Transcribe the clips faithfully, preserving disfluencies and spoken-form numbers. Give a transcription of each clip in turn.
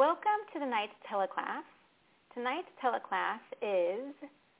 Welcome to tonight's teleclass. Tonight's teleclass is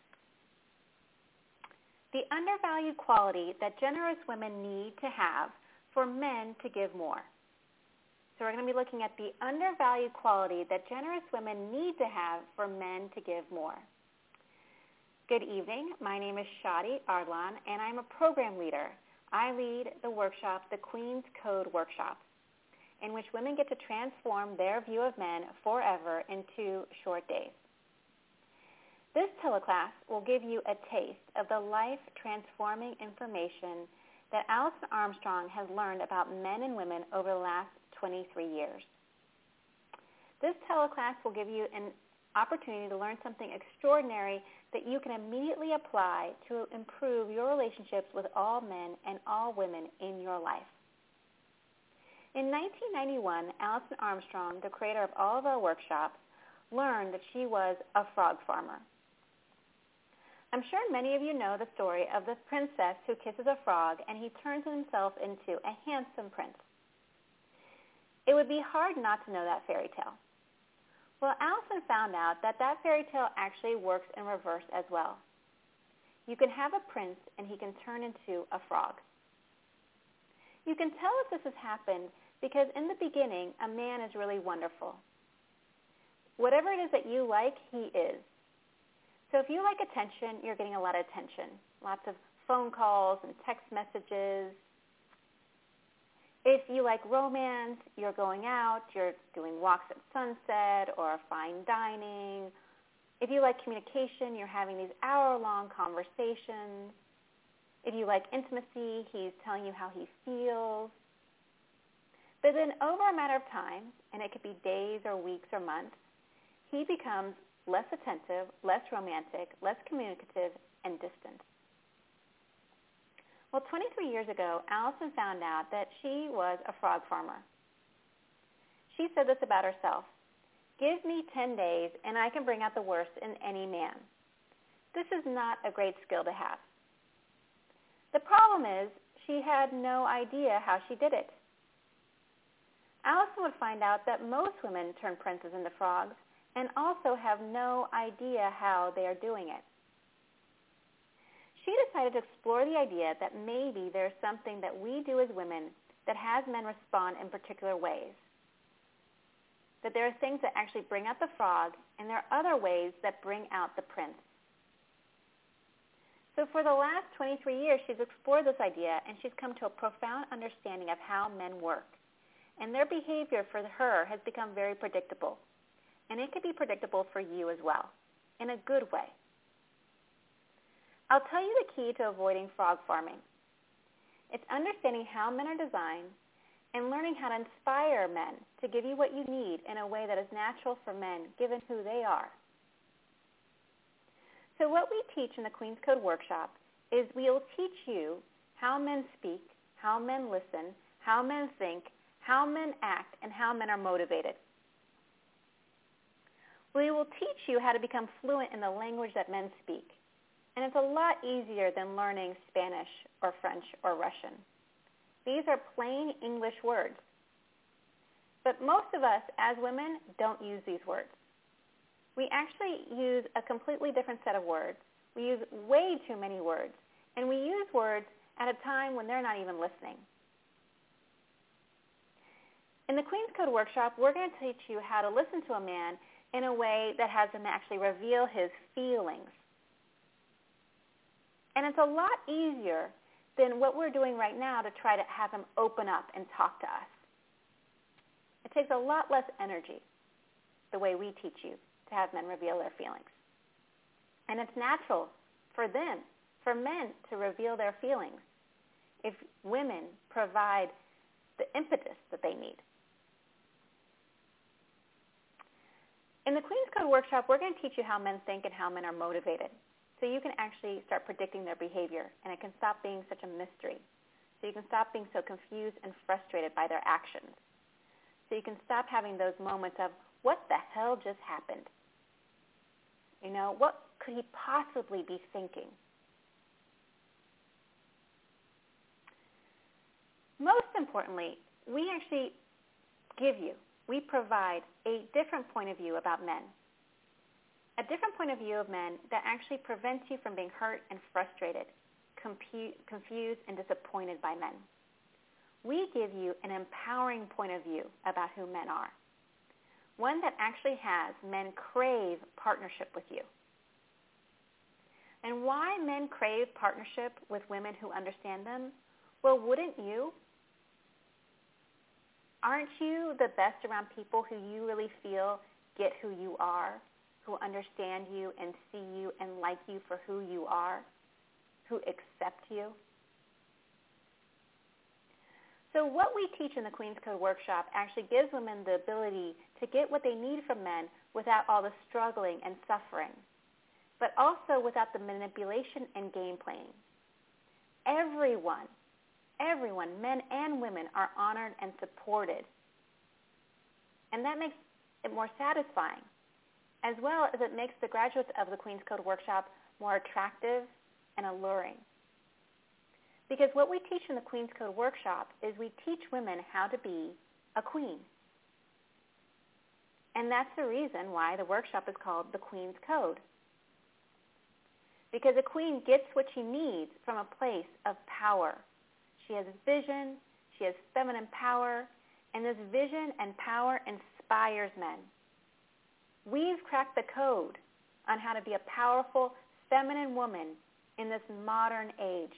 the undervalued quality that generous women need to have for men to give more. So we're going to be looking at the undervalued quality that generous women need to have for men to give more. Good evening. My name is Shadi Arlan, and I'm a program leader. I lead the workshop, the Queen's Code Workshop, in which women get to transform their view of men forever in two short days. This teleclass will give you a taste of the life-transforming information that Alison Armstrong has learned about men and women over the last twenty-three years. This teleclass will give you an opportunity to learn something extraordinary that you can immediately apply to improve your relationships with all men and all women in your life. In nineteen ninety-one, Alison Armstrong, the creator of all of our workshops, learned that she was a frog farmer. I'm sure many of you know the story of the princess who kisses a frog and he turns himself into a handsome prince. It would be hard not to know that fairy tale. Well, Alison found out that that fairy tale actually works in reverse as well. You can have a prince and he can turn into a frog. You can tell if this has happened because in the beginning, a man is really wonderful. Whatever it is that you like, he is. So if you like attention, you're getting a lot of attention, lots of phone calls and text messages. If you like romance, you're going out, you're doing walks at sunset or fine dining. If you like communication, you're having these hour-long conversations. If you like intimacy, he's telling you how he feels. But then over a matter of time, and it could be days or weeks or months, he becomes less attentive, less romantic, less communicative, and distant. Well, twenty-three years ago, Alison found out that she was a frog farmer. She said this about herself: "Give me ten days and I can bring out the worst in any man." This is not a great skill to have. The problem is she had no idea how she did it. Alison would find out that most women turn princes into frogs and also have no idea how they are doing it. She decided to explore the idea that maybe there's something that we do as women that has men respond in particular ways. That there are things that actually bring out the frog, and there are other ways that bring out the prince. So for the last twenty-three years, she's explored this idea, and she's come to a profound understanding of how men work. And their behavior for her has become very predictable. And it can be predictable for you as well, in a good way. I'll tell you the key to avoiding frog farming. It's understanding how men are designed and learning how to inspire men to give you what you need in a way that is natural for men, given who they are. So what we teach in the Queen's Code Workshop is we will teach you how men speak, how men listen, how men think, how men act, and how men are motivated. We will teach you how to become fluent in the language that men speak. And it's a lot easier than learning Spanish or French or Russian. These are plain English words. But most of us as women don't use these words. We actually use a completely different set of words. We use way too many words. And we use words at a time when they're not even listening. In the Queen's Code Workshop, we're going to teach you how to listen to a man in a way that has him actually reveal his feelings. And it's a lot easier than what we're doing right now to try to have him open up and talk to us. It takes a lot less energy, the way we teach you, to have men reveal their feelings. And it's natural for them, for men, to reveal their feelings if women provide the impetus that they need. In the Queen's Code Workshop, we're going to teach you how men think and how men are motivated. So you can actually start predicting their behavior, and it can stop being such a mystery. So you can stop being so confused and frustrated by their actions. So you can stop having those moments of, what the hell just happened? You know, what could he possibly be thinking? Most importantly, we actually give you we provide a different point of view about men. A different point of view of men that actually prevents you from being hurt and frustrated, compu- confused, and disappointed by men. We give you an empowering point of view about who men are, one that actually has men crave partnership with you. And why men crave partnership with women who understand them? Well, wouldn't you? Aren't you the best around people who you really feel get who you are, who understand you and see you and like you for who you are, who accept you? So what we teach in the Queen's Code workshop actually gives women the ability to get what they need from men without all the struggling and suffering, but also without the manipulation and game playing. Everyone, everyone, men and women, are honored and supported. And that makes it more satisfying, as well as it makes the graduates of the Queen's Code workshop more attractive and alluring. Because what we teach in the Queen's Code workshop is we teach women how to be a queen. And that's the reason why the workshop is called the Queen's Code. Because a queen gets what she needs from a place of power. She has vision, she has feminine power, and this vision and power inspires men. We've cracked the code on how to be a powerful, feminine woman in this modern age.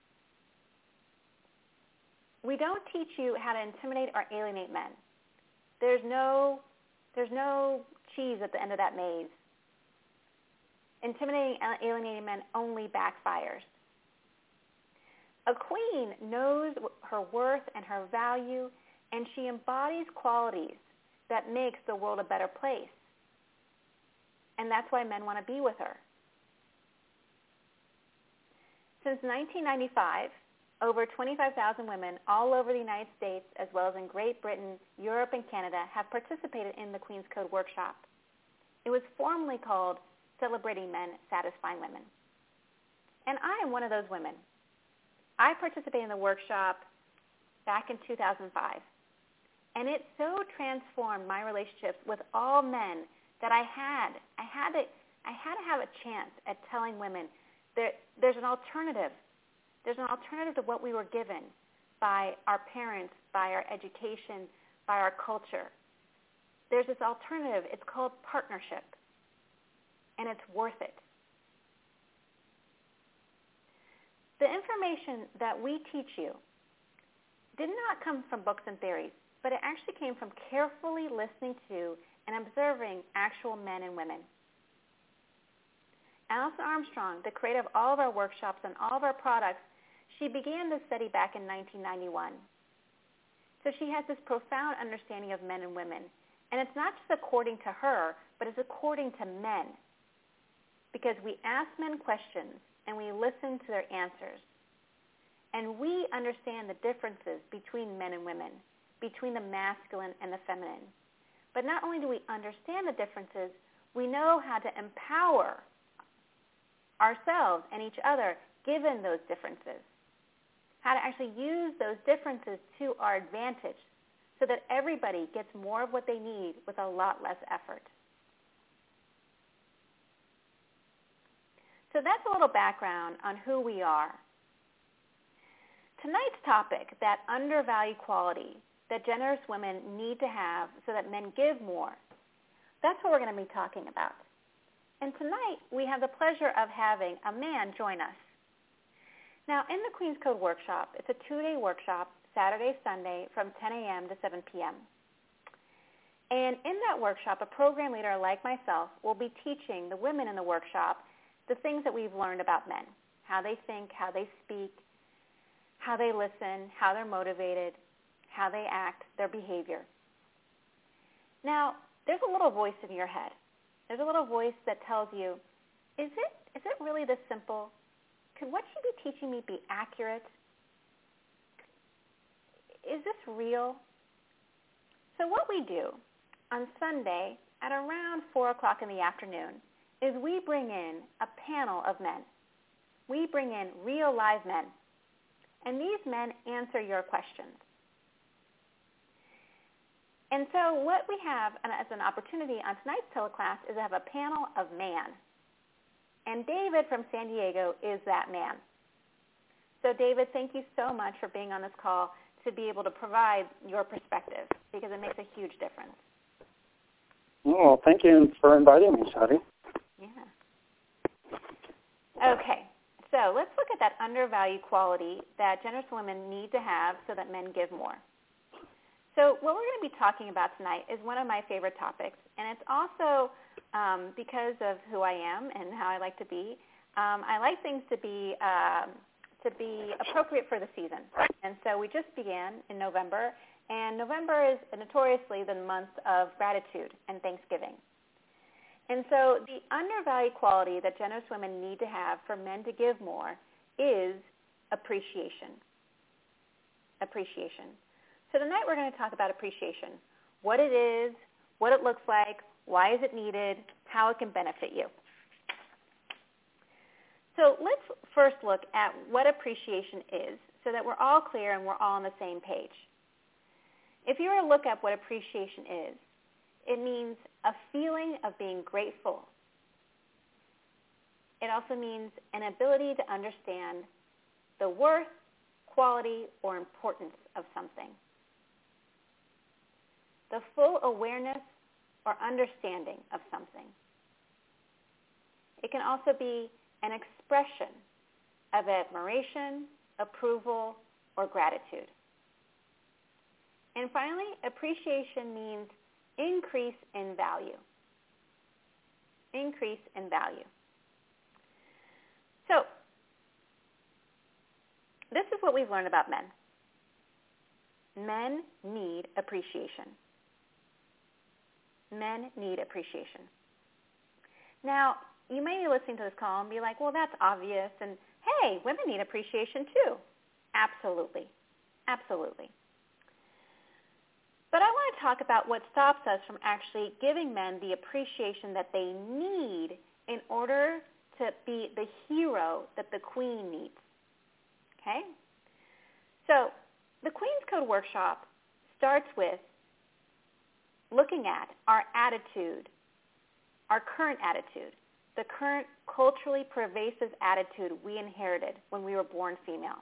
We don't teach you how to intimidate or alienate men. There's no, there's no cheese at the end of that maze. Intimidating and alienating men only backfires. A queen knows her worth and her value, and she embodies qualities that makes the world a better place. And that's why men want to be with her. Since nineteen ninety-five, over twenty-five thousand women all over the United States, as well as in Great Britain, Europe, and Canada, have participated in the Queen's Code workshop. It was formerly called Celebrating Men, Satisfying Women. And I am one of those women. I participated in the workshop back in two thousand five. And it so transformed my relationships with all men that I had, I had to, I had to have a chance at telling women that there's an alternative. There's an alternative to what we were given by our parents, by our education, by our culture. There's this alternative. It's called partnership, and it's worth it. The information that we teach you did not come from books and theories, but it actually came from carefully listening to and observing actual men and women. Alison Armstrong, the creator of all of our workshops and all of our products, she began this study back in nineteen ninety-one. So she has this profound understanding of men and women. And it's not just according to her, but it's according to men. Because we ask men questions and we listen to their answers. And we understand the differences between men and women, between the masculine and the feminine. But not only do we understand the differences, we know how to empower ourselves and each other given those differences. How to actually use those differences to our advantage so that everybody gets more of what they need with a lot less effort. So that's a little background on who we are. Tonight's topic, that undervalued quality that generous women need to have so that men give more, that's what we're going to be talking about. And tonight we have the pleasure of having a man join us. Now, in the Queen's Code workshop, it's a two-day workshop, Saturday, Sunday, from ten a.m. to seven p.m. And in that workshop, a program leader like myself will be teaching the women in the workshop the things that we've learned about men, how they think, how they speak, how they listen, how they're motivated, how they act, their behavior. Now, there's a little voice in your head. There's a little voice that tells you, is it is it really this simple? Could what she be teaching me be accurate? Is this real? So what we do on Sunday at around four o'clock in the afternoon is we bring in a panel of men. We bring in real live men. And these men answer your questions. And so what we have as an opportunity on tonight's teleclass is to have a panel of man. And David from San Diego is that man. So David, thank you so much for being on this call to be able to provide your perspective, because it makes a huge difference. Well, thank you for inviting me, Shadi. Yeah. Okay, so let's look at that undervalued quality that generous women need to have so that men give more. So what we're going to be talking about tonight is one of my favorite topics, and it's also um, because of who I am and how I like to be. Um, I like things to be um, to be appropriate for the season, and so we just began in November, and November is notoriously the month of gratitude and Thanksgiving. And so the undervalued quality that generous women need to have for men to give more is appreciation. Appreciation. So tonight we're going to talk about appreciation, what it is, what it looks like, why is it needed, how it can benefit you. So let's first look at what appreciation is so that we're all clear and we're all on the same page. If you were to look up what appreciation is, it means a feeling of being grateful. It also means an ability to understand the worth, quality, or importance of something. The full awareness or understanding of something. It can also be an expression of admiration, approval, or gratitude. And finally, appreciation means increase in value. Increase in value. So, this is what we've learned about men. Men need appreciation. Men need appreciation. Now, you may be listening to this call and be like, well, that's obvious, and hey, women need appreciation too. Absolutely. Absolutely. But I want to talk about what stops us from actually giving men the appreciation that they need in order to be the hero that the queen needs. Okay? So the Queen's Code Workshop starts with looking at our attitude, our current attitude, the current culturally pervasive attitude we inherited when we were born female.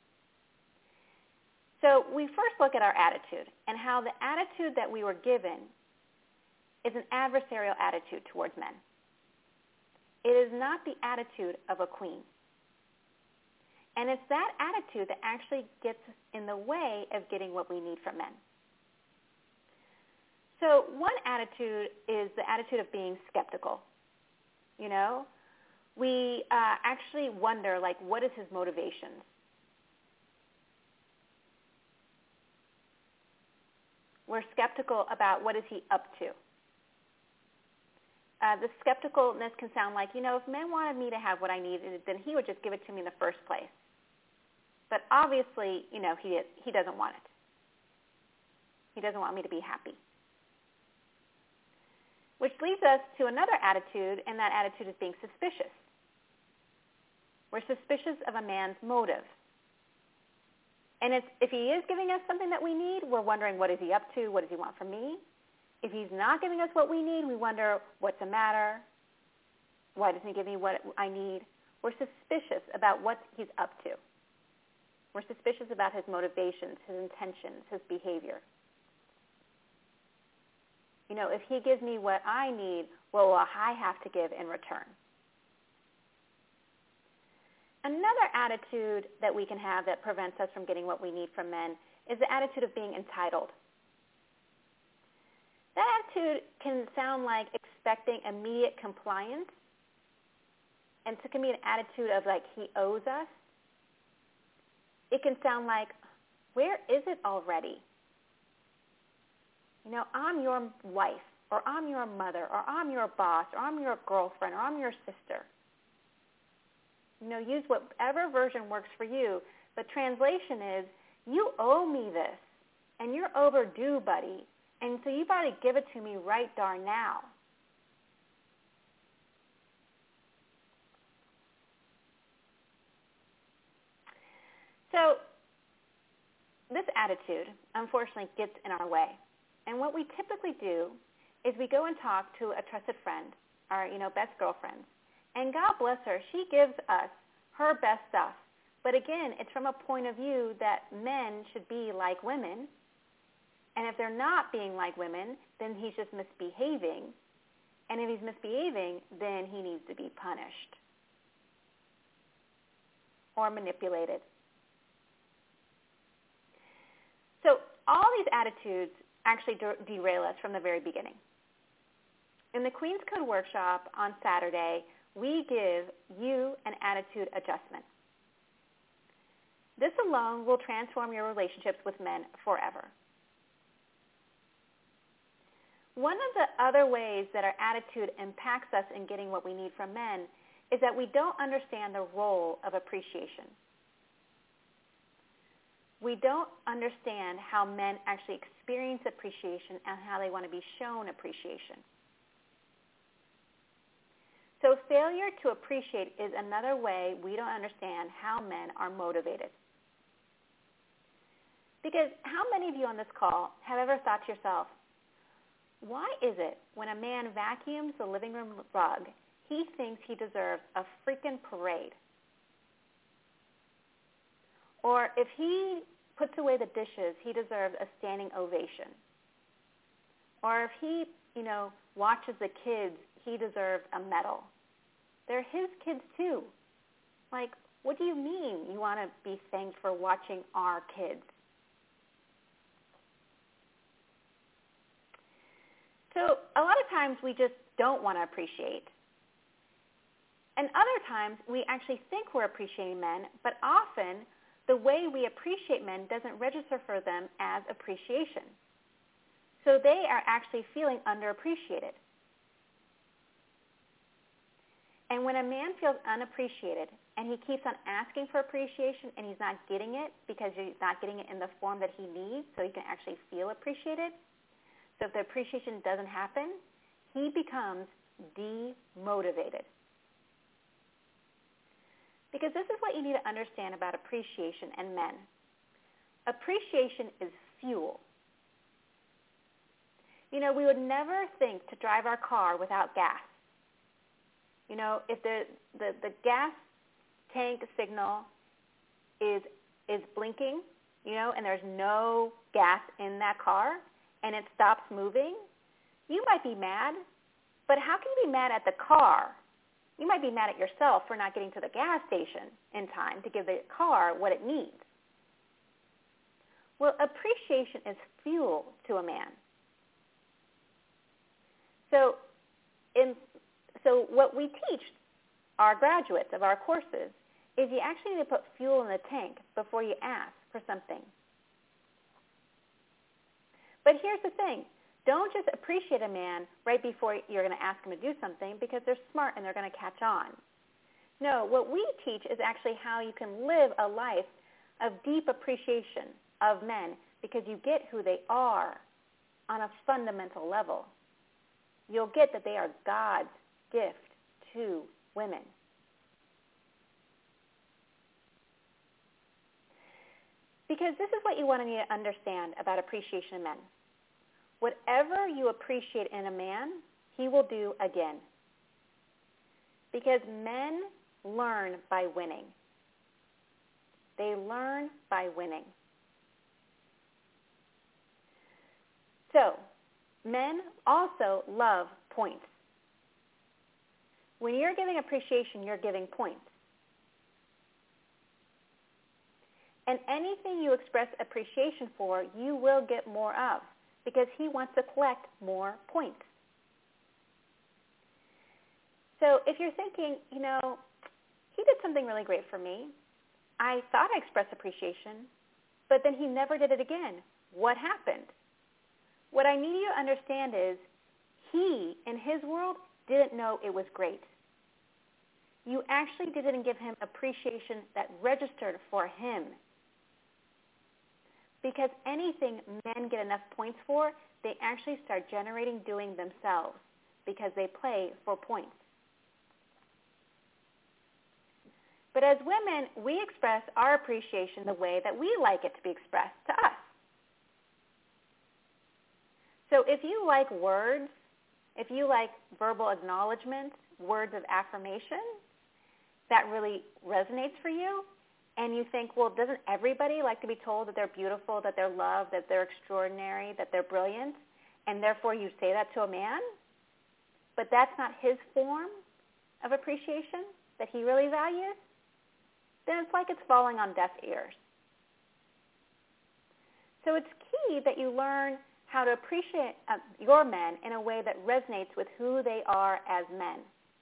So we first look at our attitude and how the attitude that we were given is an adversarial attitude towards men. It is not the attitude of a queen. And it's that attitude that actually gets in the way of getting what we need from men. So one attitude is the attitude of being skeptical. You know, we uh, actually wonder, like, what is his motivations? We're skeptical about what is he up to. Uh, the skepticalness can sound like, you know, if men wanted me to have what I needed, then he would just give it to me in the first place. But obviously, you know, he he doesn't want it. He doesn't want me to be happy. Which leads us to another attitude, and that attitude is being suspicious. We're suspicious of a man's motive. And it's, if he is giving us something that we need, we're wondering, what is he up to? What does he want from me? If he's not giving us what we need, we wonder, what's the matter? Why doesn't he give me what I need? We're suspicious about what he's up to. We're suspicious about his motivations, his intentions, his behavior. You know, if he gives me what I need, what will I have to give in return? Another attitude that we can have that prevents us from getting what we need from men is the attitude of being entitled. That attitude can sound like expecting immediate compliance, and so it can be an attitude of like he owes us. It can sound like, where is it already? You know, I'm your wife, or I'm your mother, or I'm your boss, or I'm your girlfriend, or I'm your sister. You know, use whatever version works for you. But translation is, you owe me this, and you're overdue, buddy. And so you better give it to me right darn now. So this attitude, unfortunately, gets in our way. And what we typically do is we go and talk to a trusted friend, our, you know, best girlfriend. And God bless her, she gives us her best stuff. But again, it's from a point of view that men should be like women. And if they're not being like women, then he's just misbehaving. And if he's misbehaving, then he needs to be punished or manipulated. So all these attitudes actually de- derail us from the very beginning. In the Queen's Code workshop on Saturday, we give you an attitude adjustment. This alone will transform your relationships with men forever. One of the other ways that our attitude impacts us in getting what we need from men is that we don't understand the role of appreciation. We don't understand how men actually experience appreciation and how they want to be shown appreciation. So failure to appreciate is another way we don't understand how men are motivated. Because how many of you on this call have ever thought to yourself, why is it when a man vacuums the living room rug, he thinks he deserves a freaking parade? Or if he puts away the dishes, he deserves a standing ovation. Or if he, you know, watches the kids, he deserves a medal. They're his kids too. Like, what do you mean you want to be thanked for watching our kids? So a lot of times we just don't want to appreciate. And other times we actually think we're appreciating men, but often the way we appreciate men doesn't register for them as appreciation. So they are actually feeling underappreciated. And when a man feels unappreciated and he keeps on asking for appreciation and he's not getting it because he's not getting it in the form that he needs so he can actually feel appreciated, so if the appreciation doesn't happen, he becomes demotivated. Because this is what you need to understand about appreciation and men. Appreciation is fuel. You know, we would never think to drive our car without gas. You know, if the, the, the gas tank signal is is blinking, you know, and there's no gas in that car, and it stops moving, you might be mad, but how can you be mad at the car? You might be mad at yourself for not getting to the gas station in time to give the car what it needs. Well, appreciation is fuel to a man. So, in, so what we teach our graduates of our courses is you actually need to put fuel in the tank before you ask for something. But here's the thing. Don't just appreciate a man right before you're going to ask him to do something because they're smart and they're going to catch on. No, what we teach is actually how you can live a life of deep appreciation of men because you get who they are on a fundamental level. You'll get that they are God's gift to women. Because this is what you want to need to understand about appreciation in men. Whatever you appreciate in a man, he will do again. Because men learn by winning. They learn by winning. So, men also love points. When you're giving appreciation, you're giving points. And anything you express appreciation for, you will get more of because he wants to collect more points. So if you're thinking, you know, he did something really great for me. I thought I expressed appreciation, but then he never did it again. What happened? What I need you to understand is he, in his world, didn't know it was great. You actually didn't give him appreciation that registered for him. Because anything men get enough points for, they actually start generating doing themselves because they play for points. But as women, we express our appreciation the way that we like it to be expressed to us. So if you like words, if you like verbal acknowledgement, words of affirmation, that really resonates for you, and you think, well, doesn't everybody like to be told that they're beautiful, that they're loved, that they're extraordinary, that they're brilliant, and therefore you say that to a man, but that's not his form of appreciation that he really values, then it's like it's falling on deaf ears. So it's key that you learn how to appreciate uh, your men in a way that resonates with who they are as men.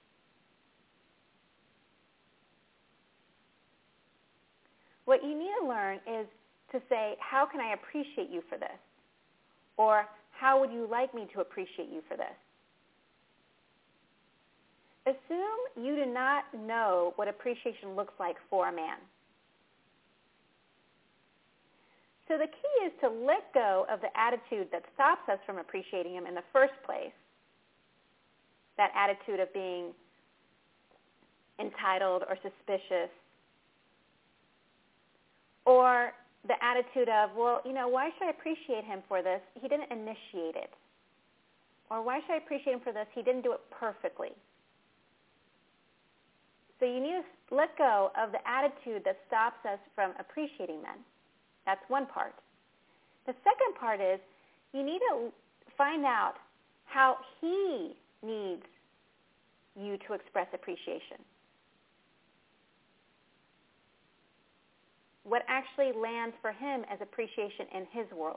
What you need to learn is to say, how can I appreciate you for this? Or how would you like me to appreciate you for this? Assume you do not know what appreciation looks like for a man. So the key is to let go of the attitude that stops us from appreciating him in the first place, that attitude of being entitled or suspicious, or the attitude of, well, you know, why should I appreciate him for this? He didn't initiate it. Or why should I appreciate him for this? He didn't do it perfectly. So you need to let go of the attitude that stops us from appreciating men. That's one part. The second part is you need to find out how he needs you to express appreciation. What actually lands for him as appreciation in his world.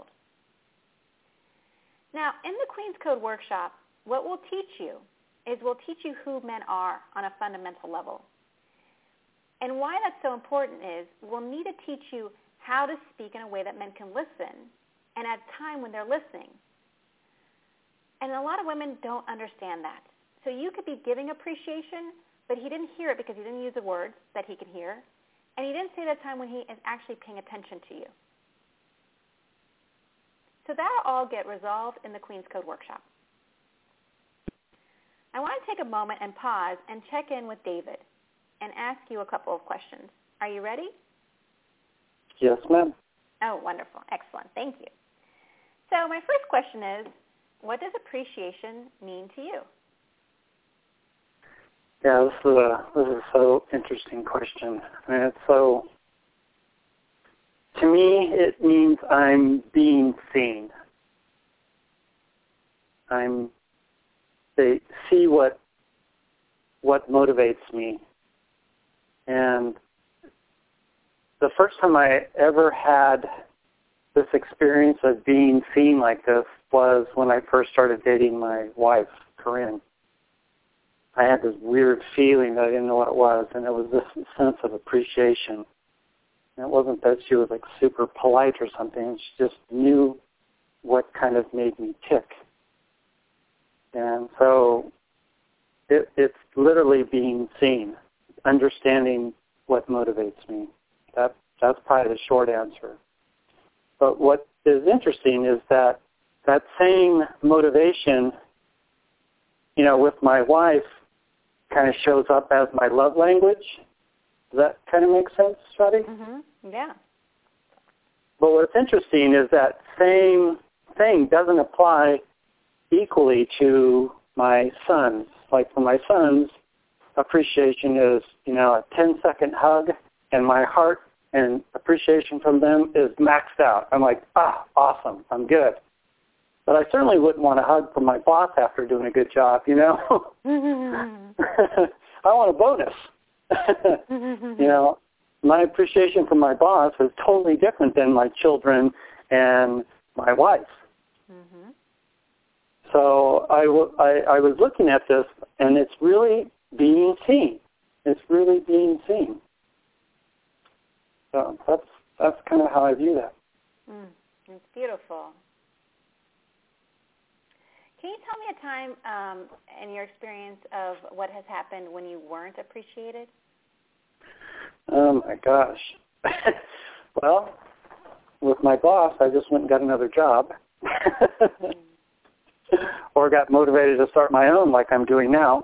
Now, in the Queen's Code workshop, what we'll teach you is we'll teach you who men are on a fundamental level. And why that's so important is we'll need to teach you how to speak in a way that men can listen and at a time when they're listening. And a lot of women don't understand that. So you could be giving appreciation, but he didn't hear it because he didn't use the words that he could hear. And he didn't say that time when he is actually paying attention to you. So that'll all get resolved in the Queen's Code workshop. I want to take a moment and pause and check in with David and ask you a couple of questions. Are you ready? Yes, ma'am. Oh, wonderful. Excellent. Thank you. So my first question is, what does appreciation mean to you? Yeah, this is a this is a so interesting question. I mean, it's so. To me, it means I'm being seen. I'm. They see what. What motivates me. And the first time I ever had this experience of being seen like this was when I first started dating my wife, Corinne. I had this weird feeling that I didn't know what it was, and it was this sense of appreciation. And it wasn't that she was like super polite or something. She just knew what kind of made me tick. And so it, it's literally being seen, understanding what motivates me. That, that's probably the short answer. But what is interesting is that that same motivation, you know, with my wife kind of shows up as my love language. Does that kind of make sense, Shadi? Mm-hmm. Yeah. But what's interesting is that same thing doesn't apply equally to my sons. Like for my sons, appreciation is, you know, a ten-second hug, and my heart and appreciation from them is maxed out. I'm like, ah, awesome, I'm good. But I certainly wouldn't want a hug from my boss after doing a good job, you know? I want a bonus. You know, my appreciation from my boss is totally different than my children and my wife. Mm-hmm. So I, w- I, I was looking at this, and it's really being seen. It's really being seen. So that's that's kind of how I view that. Mm, it's beautiful. Can you tell me a time um, in your experience of what has happened when you weren't appreciated? Oh, my gosh. Well, with my boss, I just went and got another job. Or got motivated to start my own like I'm doing now.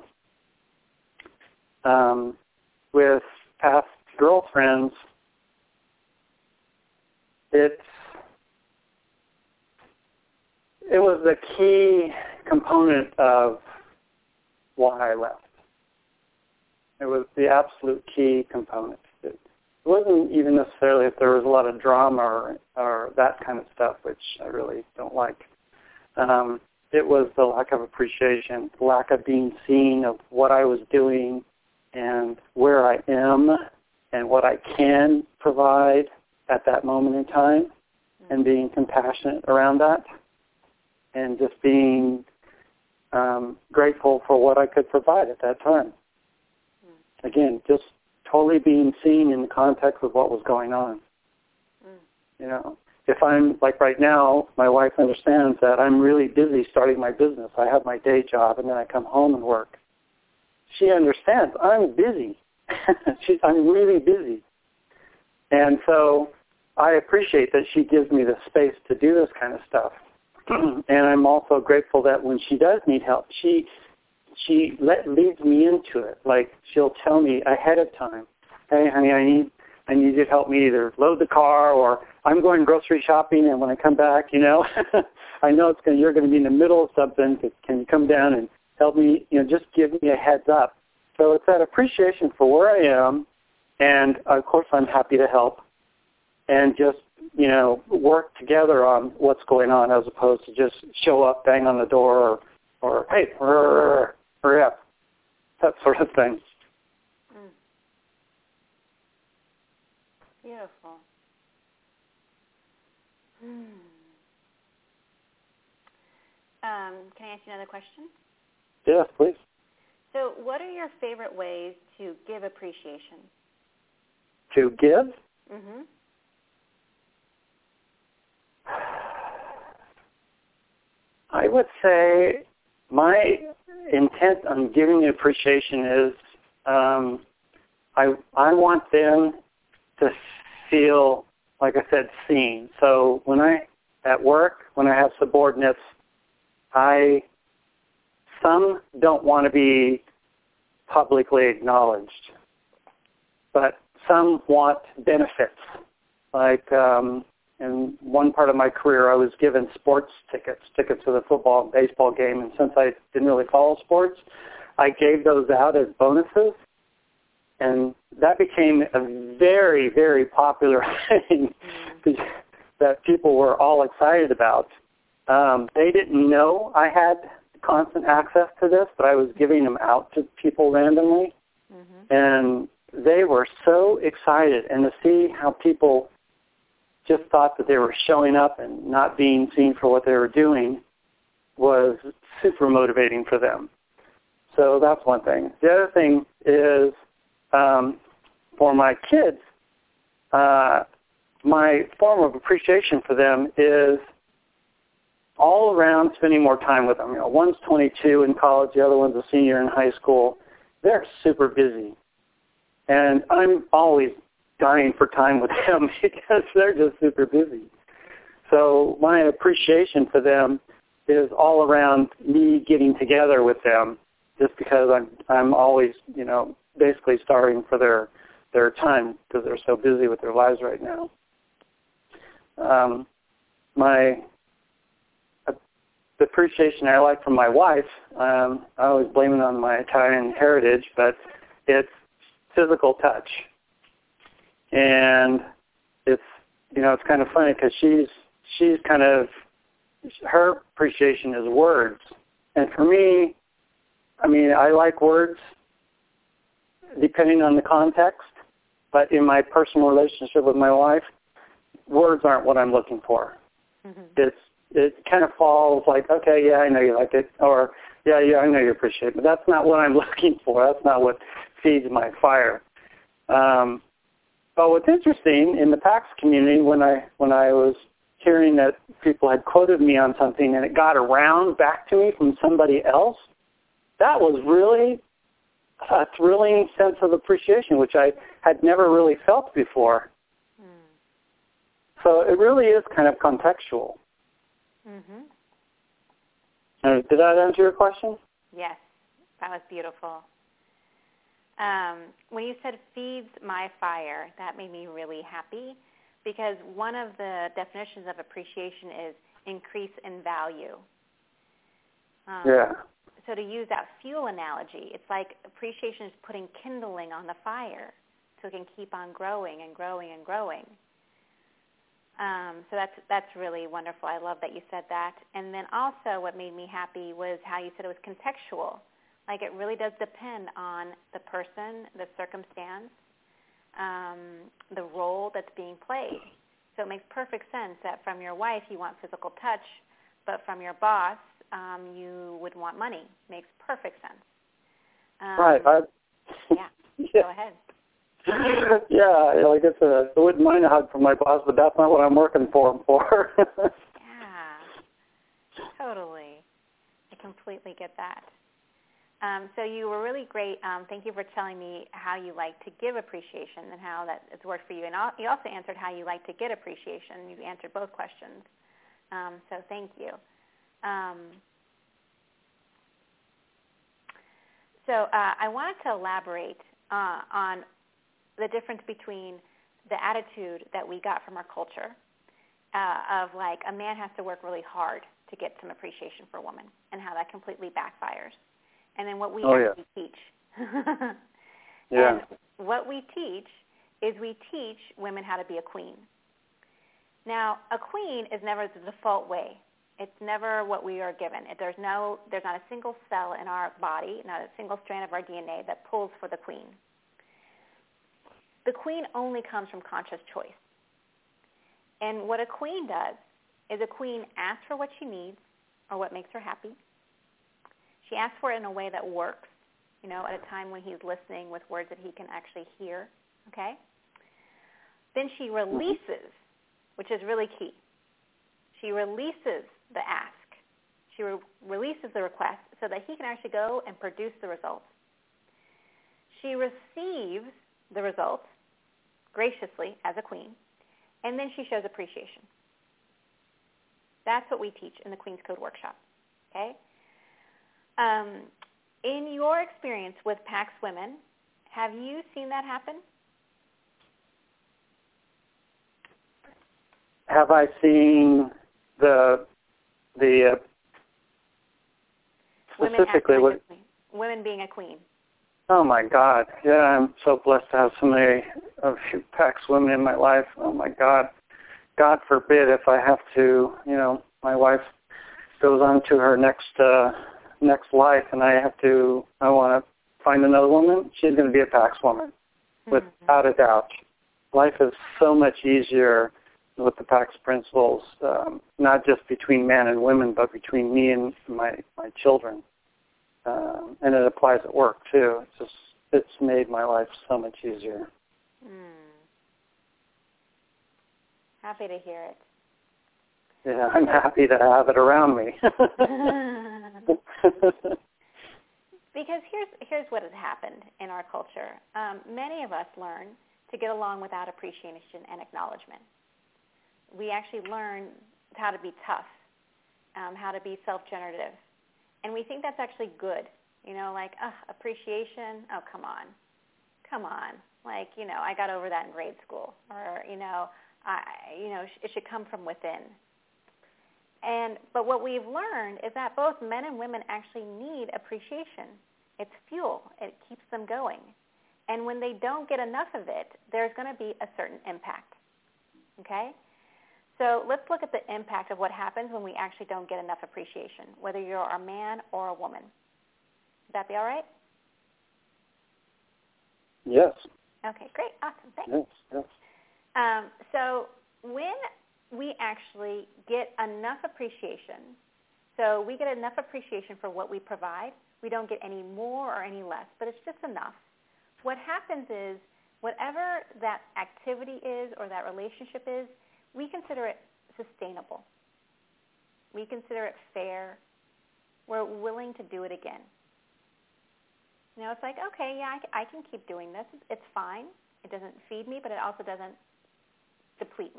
Um, with past girlfriends, it's it was the key component of why I left. It was the absolute key component. It wasn't even necessarily if there was a lot of drama or, or that kind of stuff, which I really don't like. Um, it was the lack of appreciation, the lack of being seen of what I was doing and where I am and what I can provide at that moment in time, and being compassionate around that, and just being um, grateful for what I could provide at that time. Mm. Again, just totally being seen in the context of what was going on. Mm. You know, if I'm, like right now, my wife understands that I'm really busy starting my business. I have my day job, and then I come home and work. She understands I'm busy. She's, I'm really busy. And so I appreciate that she gives me the space to do this kind of stuff. And I'm also grateful that when she does need help, she she let, leads me into it. Like, she'll tell me ahead of time, hey, honey, I need I need you to help me either load the car, or I'm going grocery shopping, and when I come back, you know, I know it's gonna, you're going to be in the middle of something. Can you come down and help me? You know, just give me a heads up. So it's that appreciation for where I am, and of course I'm happy to help, and just, you know, work together on what's going on, as opposed to just show up, bang on the door, or, or hey, hurry up, that sort of thing. Mm. Beautiful. Hmm. Um, can I ask you another question? Yes, please. So what are your favorite ways to give appreciation? To give? Mm-hmm. I would say my intent on giving appreciation is um, I I want them to feel, like I said, seen. So when I, at work, when I have subordinates, I, some don't want to be publicly acknowledged, but some want benefits. Like, um, in one part of my career, I was given sports tickets, tickets to the football and baseball game, and since I didn't really follow sports, I gave those out as bonuses, and that became a very, very popular thing that people were all excited about. Um, they didn't know I had constant access to this, but I was giving them out to people randomly, mm-hmm. and they were so excited, and to see how people just thought that they were showing up and not being seen for what they were doing was super motivating for them. So that's one thing. The other thing is, um, for my kids, uh, my form of appreciation for them is all around spending more time with them. You know, one's twenty-two in college, the other one's a senior in high school. They're super busy. And I'm always dying for time with them because they're just super busy. So my appreciation for them is all around me getting together with them, just because I'm I'm always, you know, basically starving for their their time because they're so busy with their lives right now. Um, my uh, the appreciation I like from my wife, um, I always blame it on my Italian heritage, but it's physical touch. And it's, you know, it's kind of funny because she's she's kind of, her appreciation is words. And for me, I mean, I like words depending on the context, but in my personal relationship with my wife, words aren't what I'm looking for. Mm-hmm. It's it kind of falls like, okay, yeah, I know you like it, or yeah, yeah, I know you appreciate it, but that's not what I'm looking for. That's not what feeds my fire. Um, But what's interesting in the PAX community, when I when I was hearing that people had quoted me on something and it got around back to me from somebody else, that was really a thrilling sense of appreciation, which I had never really felt before. Mm. So it really is kind of contextual. Mm-hmm. Uh, did that answer your question? Yes, that was beautiful. Um, when you said feeds my fire, that made me really happy because one of the definitions of appreciation is increase in value. Um, yeah. So to use that fuel analogy, it's like appreciation is putting kindling on the fire so it can keep on growing and growing and growing. Um, so that's that's really wonderful. I love that you said that. And then also what made me happy was how you said it was contextual. Like it really does depend on the person, the circumstance, um, the role that's being played. So it makes perfect sense that from your wife you want physical touch, but from your boss um, you would want money. Makes perfect sense. Um, right. I, yeah. yeah. Go ahead. Yeah, like I said, I wouldn't mind a hug from my boss, but that's not what I'm working for him for. Yeah, totally. I completely get that. Um, so you were really great. Um, thank you for telling me how you like to give appreciation and how that it's worked for you. And you also answered how you like to get appreciation. You answered both questions. Um, so thank you. Um, so uh, I wanted to elaborate uh, on the difference between the attitude that we got from our culture uh, of like a man has to work really hard to get some appreciation for a woman and how that completely backfires. And then what we oh, actually yeah. teach. yeah. And what we teach is we teach women how to be a queen. Now, a queen is never the default way. It's never what we are given. It, there's no, there's not a single cell in our body, not a single strand of our D N A that pulls for the queen. The queen only comes from conscious choice. And what a queen does is a queen asks for what she needs or what makes her happy. She asks for it in a way that works, you know, at a time when he's listening with words that he can actually hear, okay? Then she releases, which is really key. She releases the ask. She re- releases the request so that he can actually go and produce the results. She receives the results graciously as a queen, and then she shows appreciation. That's what we teach in the Queen's Code workshop, okay? Um, in your experience with PAX women, have you seen that happen? Have I seen the the uh, specifically women, what? Women being a queen. Oh my God! Yeah, I'm so blessed to have so many of you PAX women in my life. Oh my God! God forbid if I have to, you know, my wife goes on to her next uh, next life, and I have to, I want to find another woman. She's going to be a PAX woman, mm-hmm. without a doubt. Life is so much easier with the PAX principles, um, not just between men and women, but between me and my my children. Um, and it applies at work too. It's just it's made my life so much easier. Mm. Happy to hear it. Yeah, I'm happy to have it around me. Because here's here's what has happened in our culture. Um, many of us learn to get along without appreciation and acknowledgement. We actually learn how to be tough, um, how to be self-generative. And we think that's actually good, you know, like, oh, appreciation, oh, come on, come on. Like, you know, I got over that in grade school. Or, you know, I, you know, it should come from within. And but what we've learned is that both men and women actually need appreciation. It's fuel. It keeps them going. And when they don't get enough of it, there's going to be a certain impact, okay? So let's look at the impact of what happens when we actually don't get enough appreciation, whether you're a man or a woman. Would that be all right? Yes. Okay, great. Awesome. Thanks. Yes, yes. Um, so when we actually get enough appreciation, so we get enough appreciation for what we provide, we don't get any more or any less, but it's just enough. What happens is whatever that activity is or that relationship is, we consider it sustainable. We consider it fair. We're willing to do it again. You know, it's like, okay, yeah, I, I can keep doing this. It's fine. It doesn't feed me, but it also doesn't deplete me.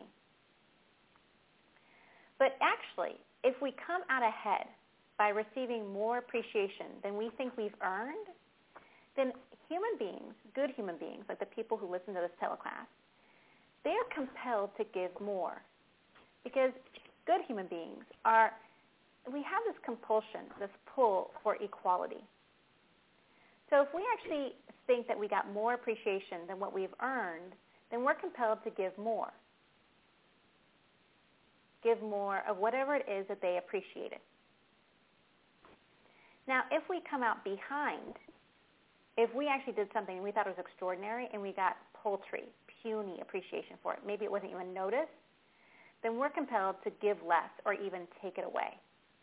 But actually, if we come out ahead by receiving more appreciation than we think we've earned, then human beings, good human beings, like the people who listen to this teleclass, they are compelled to give more because good human beings are, we have this compulsion, this pull for equality. So if we actually think that we got more appreciation than what we've earned, then we're compelled to give more. Give more of whatever it is that they appreciated. Now, if we come out behind, if we actually did something and we thought it was extraordinary and we got paltry, puny appreciation for it, maybe it wasn't even noticed, then we're compelled to give less or even take it away.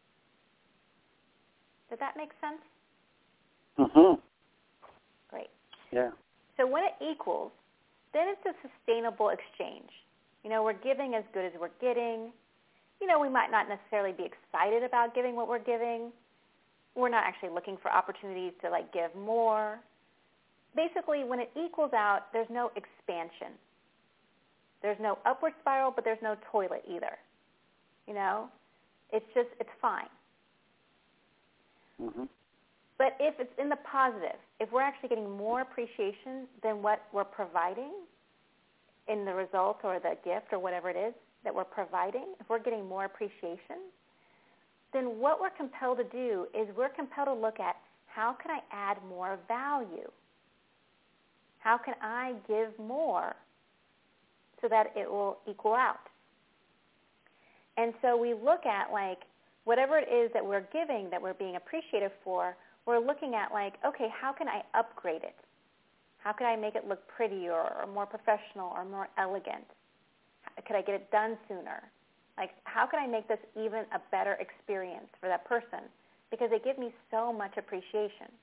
Did that make sense? Mm-hmm. Great. Yeah. So when it equals, then it's a sustainable exchange. You know, we're giving as good as we're getting. You know, we might not necessarily be excited about giving what we're giving. We're not actually looking for opportunities to, like, give more. Basically, when it equals out, there's no expansion. There's no upward spiral, but there's no toilet either. You know? It's just, it's fine. Mm-hmm. But if it's in the positive, if we're actually getting more appreciation than what we're providing in the result or the gift or whatever it is that we're providing, if we're getting more appreciation, then what we're compelled to do is we're compelled to look at how can I add more value? How can I give more so that it will equal out? And so we look at, like, whatever it is that we're giving that we're being appreciated for, we're looking at, like, okay, how can I upgrade it? How can I make it look prettier or more professional or more elegant? Could I get it done sooner? Like, how can I make this even a better experience for that person? Because they give me so much appreciation.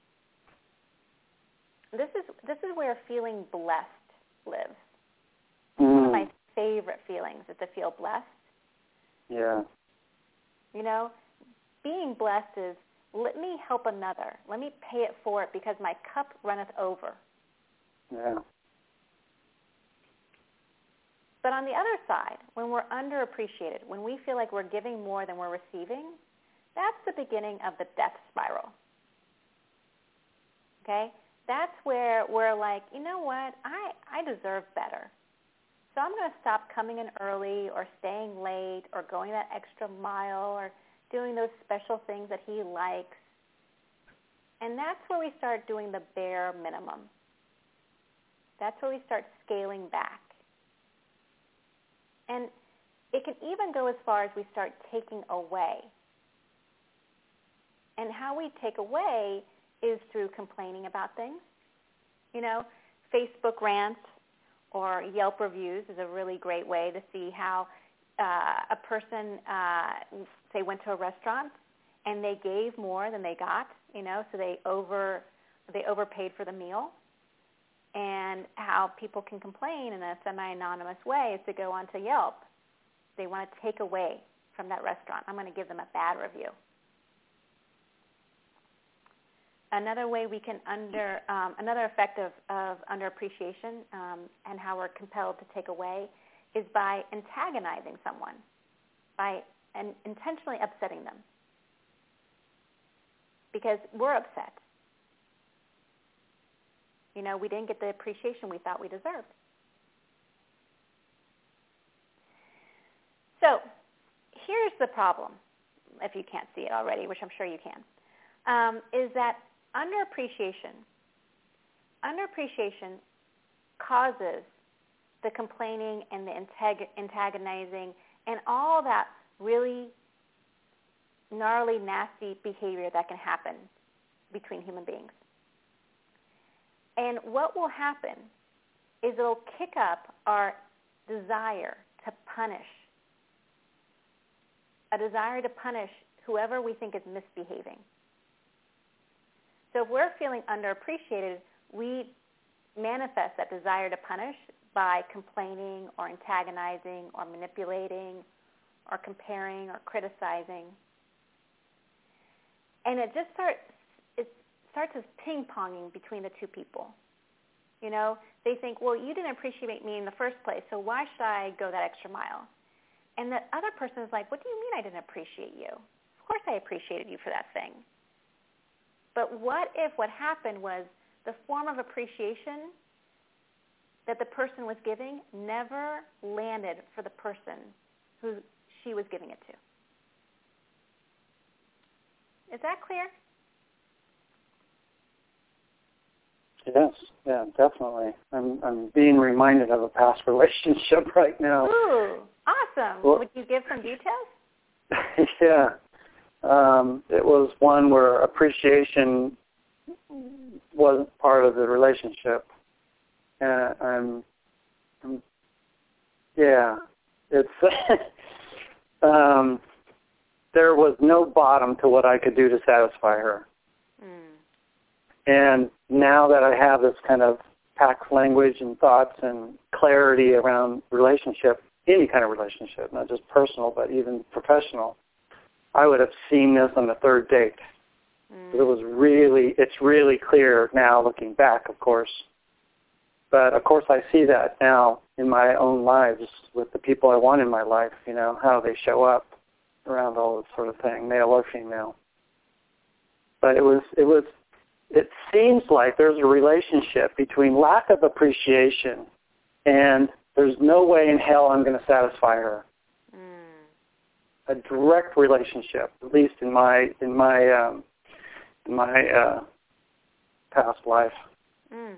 This is this is where feeling blessed lives. Mm. One of my favorite feelings is to feel blessed. Yeah. You know, being blessed is, let me help another. Let me pay it forward because my cup runneth over. Yeah. But on the other side, when we're underappreciated, when we feel like we're giving more than we're receiving, that's the beginning of the death spiral. Okay? That's where we're like, you know what, I, I deserve better. So I'm going to stop coming in early or staying late or going that extra mile or doing those special things that he likes. And that's where we start doing the bare minimum. That's where we start scaling back. And it can even go as far as we start taking away. And how we take away is through complaining about things. You know, Facebook rants or Yelp reviews is a really great way to see how uh, a person, uh, say, went to a restaurant and they gave more than they got, you know, so they over they overpaid for the meal. And how people can complain in a semi-anonymous way is to go onto Yelp. They want to take away from that restaurant. I'm going to give them a bad review. Another way we can under, um, another effect of, of underappreciation um, and how we're compelled to take away is by antagonizing someone, by and intentionally upsetting them. Because we're upset. You know, we didn't get the appreciation we thought we deserved. So here's the problem, if you can't see it already, which I'm sure you can, um, is that underappreciation, underappreciation causes the complaining and the antag- antagonizing and all that really gnarly, nasty behavior that can happen between human beings. And what will happen is it'll kick up our desire to punish, a desire to punish whoever we think is misbehaving. So if we're feeling underappreciated, we manifest that desire to punish by complaining or antagonizing or manipulating or comparing or criticizing. And it just starts starts as ping-ponging between the two people. You know, they think, well, you didn't appreciate me in the first place, so why should I go that extra mile? And the other person is like, what do you mean I didn't appreciate you? Of course I appreciated you for that thing. But what if what happened was the form of appreciation that the person was giving never landed for the person who she was giving it to. Is that clear? Yes, yeah, definitely. I'm I'm being reminded of a past relationship right now. Ooh, awesome. Well, would you give some details? Yeah. Um, it was one where appreciation wasn't part of the relationship. And I'm, I'm yeah, it's, um, there was no bottom to what I could do to satisfy her. Mm. And now that I have this kind of packed language and thoughts and clarity around relationship, any kind of relationship, not just personal, but even professional, I would have seen this on the third date. Mm. It was really, it's really clear now looking back, of course. But, of course, I see that now in my own lives with the people I want in my life, you know, how they show up around all this sort of thing, male or female. But it was, it was, it seems like there's a relationship between lack of appreciation and there's no way in hell I'm going to satisfy her. Mm. A direct relationship, at least in my in my um, in my uh, past life. Mm.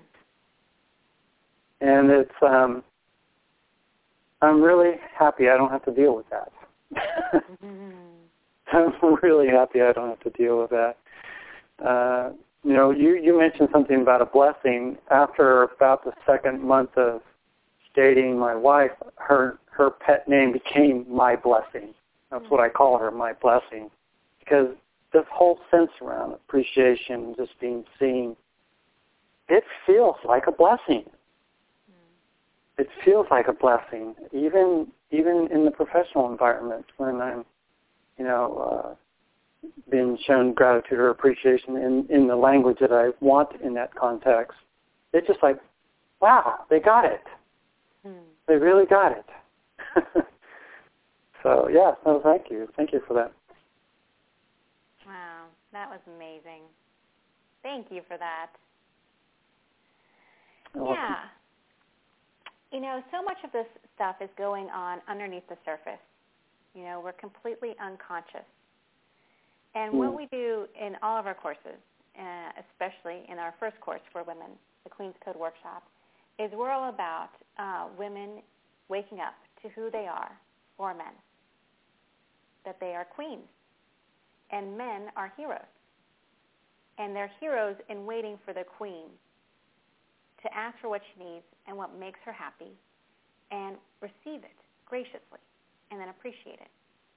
And it's um, I'm really happy I don't have to deal with that. Mm-hmm. I'm really happy I don't have to deal with that. Uh, you know, you, you mentioned something about a blessing. After about the second month of dating my wife, her her pet name became My Blessing. That's what I call her, My Blessing, because this whole sense around appreciation, just being seen, it feels like a blessing. It feels like a blessing, even even in the professional environment when I'm, you know, uh, being shown gratitude or appreciation in, in the language that I want in that context. It's just like, wow, they got it. Hmm. They really got it. So, yeah, no, thank you. Thank you for that. Wow, that was amazing. Thank you for that. You're yeah. welcome. You know, so much of this stuff is going on underneath the surface. You know, we're completely unconscious. And mm. what we do in all of our courses, uh, especially in our first course for women, the Queen's Code Workshop, is we're all about uh, women waking up to who they are, or men, that they are queens, and men are heroes. And they're heroes in waiting for the queen to ask for what she needs and what makes her happy and receive it graciously and then appreciate it.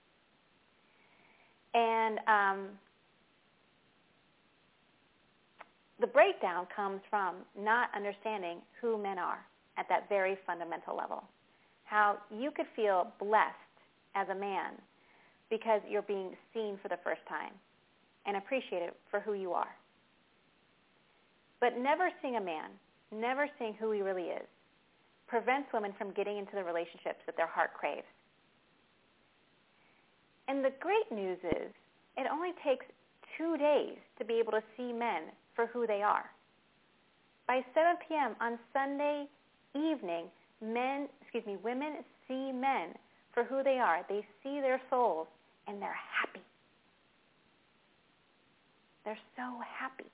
And um, the breakdown comes from not understanding who men are at that very fundamental level. How you could feel blessed as a man because you're being seen for the first time and appreciated for who you are. But never seeing a man, never seeing who he really is, prevents women from getting into the relationships that their heart craves. And the great news is it only takes two days to be able to see men for who they are. By seven p.m. on Sunday evening, men, excuse me, women see men for who they are. They see their souls, and they're happy. They're so happy.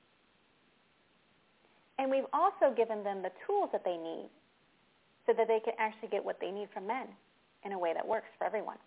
And we've also given them the tools that they need so that they can actually get what they need from men in a way that works for everyone.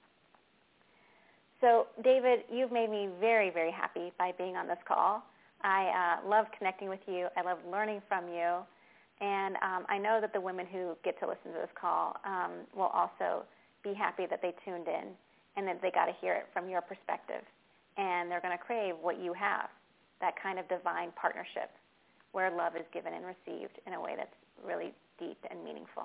So, David, you've made me very, very happy by being on this call. I uh, love connecting with you. I love learning from you. And um, I know that the women who get to listen to this call um, will also be happy that they tuned in and that they got to hear it from your perspective. And they're going to crave what you have, that kind of divine partnership where love is given and received in a way that's really deep and meaningful.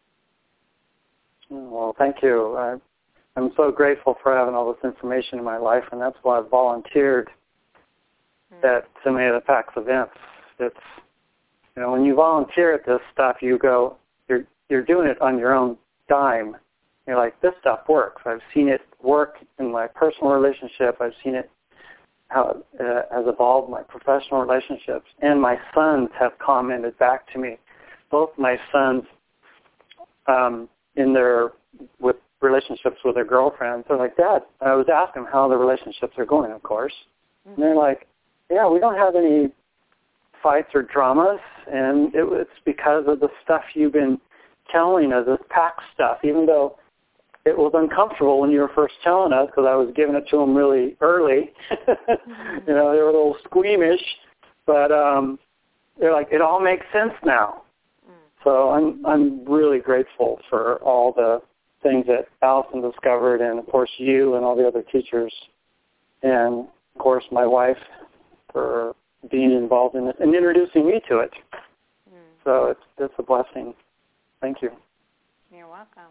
Well, thank you. I, I'm so grateful for having all this information in my life, and that's why I've volunteered mm-hmm. at so many of the PAX events. It's, you know, when you volunteer at this stuff, you go, you're you're doing it on your own dime. You're like, this stuff works. I've seen it work in my personal relationship. I've seen it how it uh, has evolved my professional relationships, and my sons have commented back to me both my sons um, in their with relationships with their girlfriends. They're like, Dad, I was asking how the relationships are going, of course. Mm-hmm. And they're like, yeah, we don't have any fights or dramas, and it, it's because of the stuff you've been telling us, this pack stuff, even though it was uncomfortable when you were first telling us because I was giving it to them really early. mm-hmm. You know, they were a little squeamish, but um, they're like, it all makes sense now. Mm. So I'm I'm really grateful for all the things that Allison discovered, and of course you and all the other teachers, and of course my wife for being involved in it and introducing me to it. Mm. So it's it's a blessing. Thank you. You're welcome.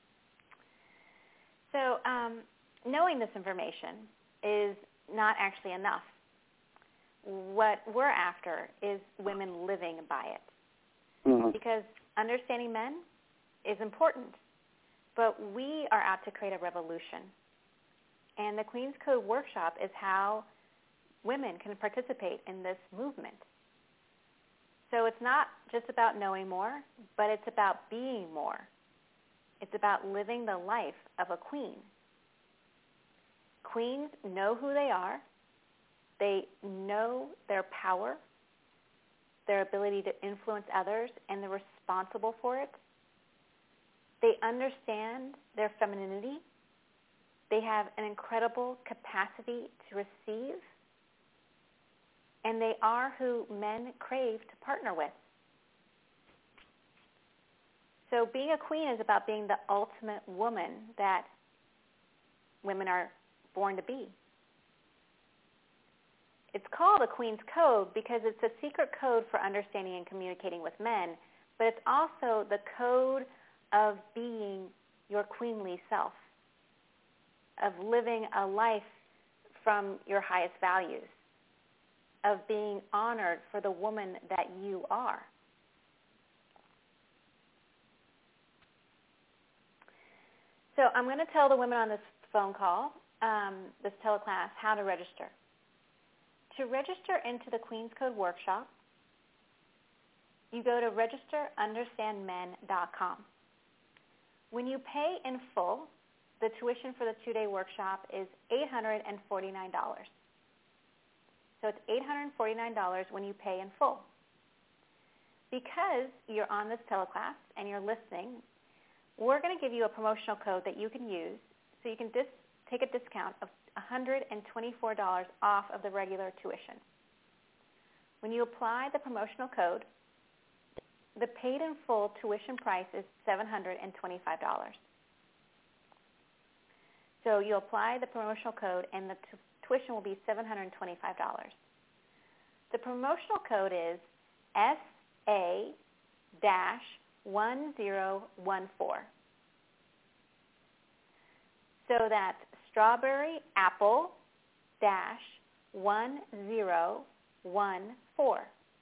So um, knowing this information is not actually enough. What we're after is women living by it. Mm-hmm. Because understanding men is important, but we are out to create a revolution. And the Queen's Code Workshop is how women can participate in this movement. So it's not just about knowing more, but it's about being more. It's about living the life of a queen. Queens know who they are. They know their power, their ability to influence others, and they're responsible for it. They understand their femininity. They have an incredible capacity to receive. And they are who men crave to partner with. So being a queen is about being the ultimate woman that women are born to be. It's called a Queen's Code because it's a secret code for understanding and communicating with men, but it's also the code of being your queenly self, of living a life from your highest values, of being honored for the woman that you are. So I'm going to tell the women on this phone call, um, this teleclass, how to register. To register into the Queen's Code Workshop, you go to register understand men dot com. When you pay in full, the tuition for the two-day workshop is eight hundred forty-nine dollars. So it's eight hundred forty-nine dollars when you pay in full. Because you're on this teleclass and you're listening, we're going to give you a promotional code that you can use so you can dis- take a discount of one hundred twenty-four dollars off of the regular tuition. When you apply the promotional code, the paid in full tuition price is seven hundred twenty-five dollars. So you apply the promotional code and the t- tuition will be seven hundred twenty-five dollars. The promotional code is S A one zero one four. So that's strawberry apple dash one zero one four.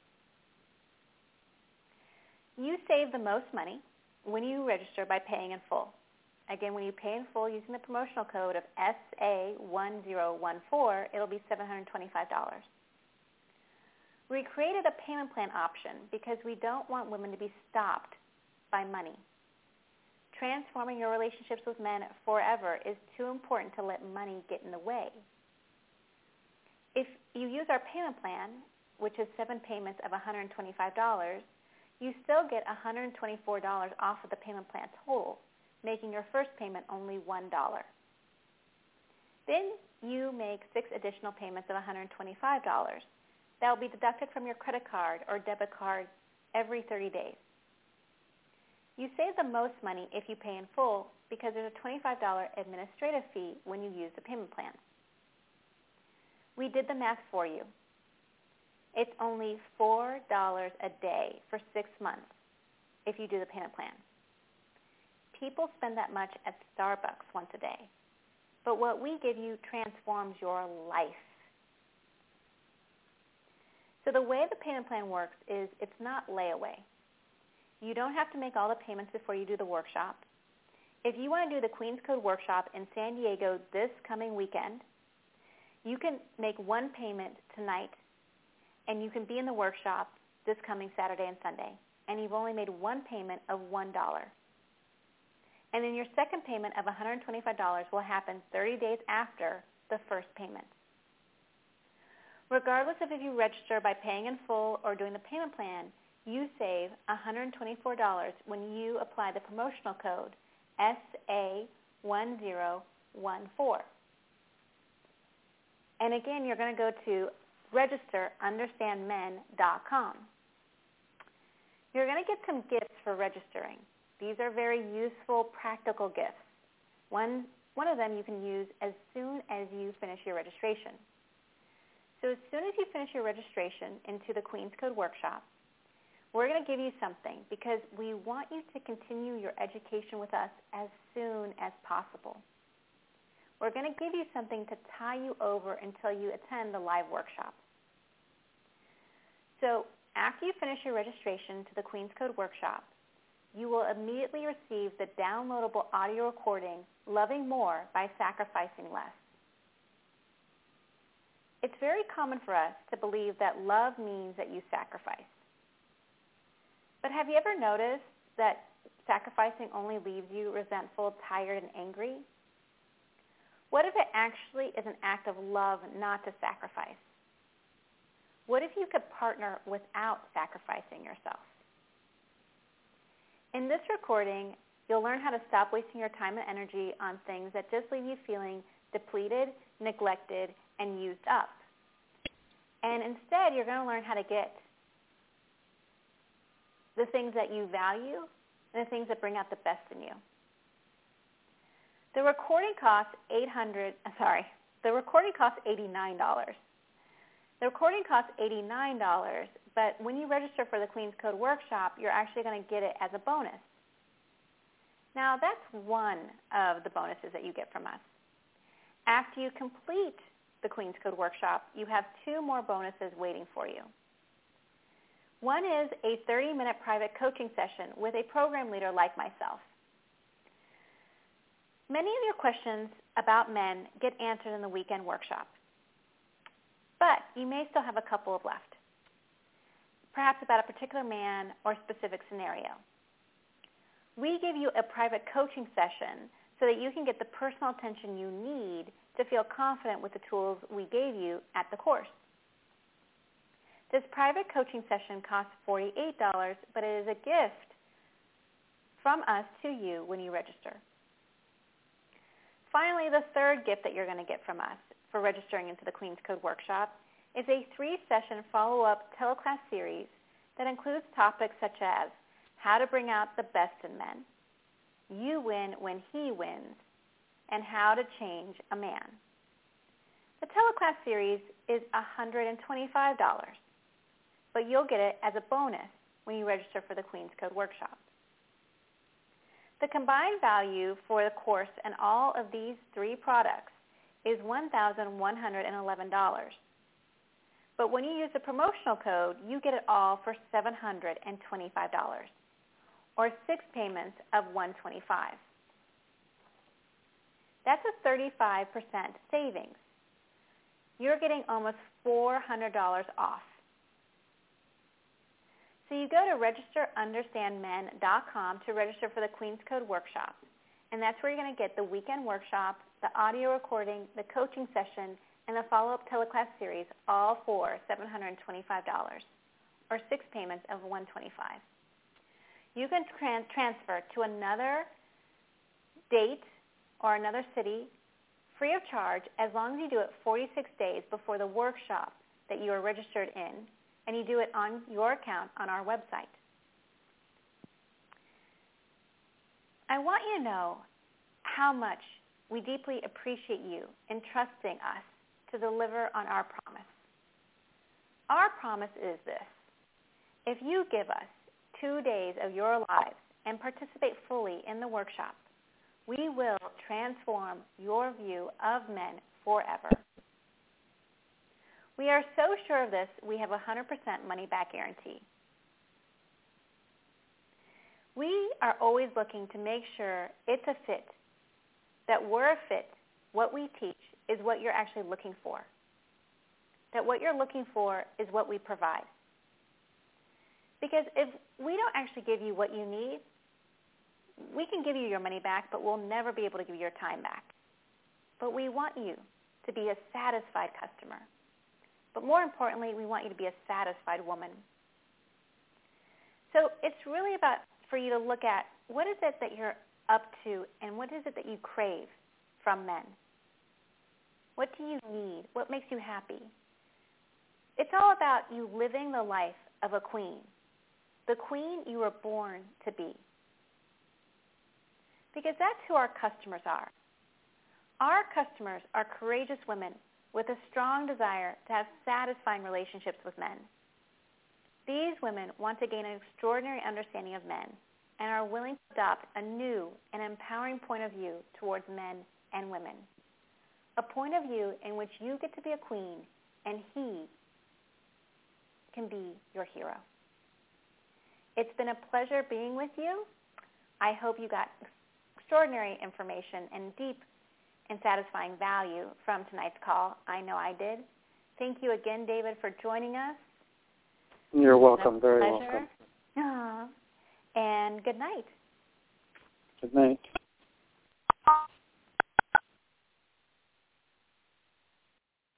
You save the most money when you register by paying in full. Again, when you pay in full using the promotional code of S A one zero one four, it'll be seven hundred twenty-five dollars. We created a payment plan option because we don't want women to be stopped by money. Transforming your relationships with men forever is too important to let money get in the way. If you use our payment plan, which is seven payments of one hundred twenty-five dollars, you still get one hundred twenty-four dollars off of the payment plan total, making your first payment only one dollar. Then you make six additional payments of one hundred twenty-five dollars. That will be deducted from your credit card or debit card every thirty days. You save the most money if you pay in full because there's a twenty-five dollars administrative fee when you use the payment plan. We did the math for you. It's only four dollars a day for six months if you do the payment plan. People spend that much at Starbucks once a day. But what we give you transforms your life. So the way the payment plan works is it's not layaway. You don't have to make all the payments before you do the workshop. If you want to do the Queen's Code Workshop in San Diego this coming weekend, you can make one payment tonight, and you can be in the workshop this coming Saturday and Sunday, and you've only made one payment of one dollar. And then your second payment of one hundred twenty-five dollars will happen thirty days after the first payment. Regardless of if you register by paying in full or doing the payment plan, you save one hundred twenty-four dollars when you apply the promotional code S A one zero one four. And again, you're going to go to register understand men dot com. You're going to get some gifts for registering. These are very useful, practical gifts. One, one of them you can use as soon as you finish your registration. So as soon as you finish your registration into the Queen's Code Workshop, we're going to give you something because we want you to continue your education with us as soon as possible. We're going to give you something to tie you over until you attend the live workshop. So after you finish your registration to the Queen's Code Workshop, you will immediately receive the downloadable audio recording, Loving More by Sacrificing Less. It's very common for us to believe that love means that you sacrifice. But have you ever noticed that sacrificing only leaves you resentful, tired, and angry? What if it actually is an act of love not to sacrifice? What if you could partner without sacrificing yourself? In this recording, you'll learn how to stop wasting your time and energy on things that just leave you feeling depleted, neglected, and used up. And instead, you're going to learn how to get the things that you value and the things that bring out the best in you. The recording costs eight hundred dollars, sorry, the recording costs eighty-nine dollars. The recording costs eighty-nine dollars, but when you register for the Queen's Code Workshop, you're actually going to get it as a bonus. Now, that's one of the bonuses that you get from us. After you complete the Queen's Code Workshop, you have two more bonuses waiting for you. One is a thirty-minute private coaching session with a program leader like myself. Many of your questions about men get answered in the weekend workshop, but you may still have a couple of left, perhaps about a particular man or specific scenario. We give you a private coaching session so that you can get the personal attention you need to feel confident with the tools we gave you at the course. This private coaching session costs forty-eight dollars, but it is a gift from us to you when you register. Finally, the third gift that you're going to get from us for registering into the Queen's Code Workshop is a three-session follow-up teleclass series that includes topics such as how to bring out the best in men, you win when he wins, and how to change a man. The teleclass series is one hundred twenty-five dollars, but you'll get it as a bonus when you register for the Queen's Code Workshop. The combined value for the course and all of these three products is one thousand one hundred eleven dollars. But when you use the promotional code, you get it all for seven hundred twenty-five dollars, or six payments of one hundred twenty-five dollars. That's a thirty-five percent savings. You're getting almost four hundred dollars off. So you go to register understand men dot com to register for the Queen's Code Workshop, and that's where you're going to get the weekend workshop, the audio recording, the coaching session, and the follow-up teleclass series, all for seven hundred twenty-five dollars, or six payments of one hundred twenty-five dollars. You can trans- transfer to another date or another city free of charge as long as you do it forty-six days before the workshop that you are registered in, and you do it on your account on our website. I want you to know how much we deeply appreciate you in trusting us to deliver on our promise. Our promise is this: if you give us two days of your lives and participate fully in the workshop, we will transform your view of men forever. We are so sure of this, we have a one hundred percent money-back guarantee. We are always looking to make sure it's a fit, that we're a fit, what we teach is what you're actually looking for, that what you're looking for is what we provide. Because if we don't actually give you what you need, we can give you your money back, but we'll never be able to give you your time back. But we want you to be a satisfied customer. But more importantly, we want you to be a satisfied woman. So it's really about for you to look at what is it that you're up to and what is it that you crave from men. What do you need? What makes you happy? It's all about you living the life of a queen, the queen you were born to be. Because that's who our customers are. Our customers are courageous women with a strong desire to have satisfying relationships with men. These women want to gain an extraordinary understanding of men and are willing to adopt a new and empowering point of view towards men and women, a point of view in which you get to be a queen and he can be your hero. It's been a pleasure being with you. I hope you got extraordinary information and deep and satisfying value from tonight's call. I know I did. Thank you again, David, for joining us. You're welcome. Very pleasure. welcome. Aww. And good night. Good night.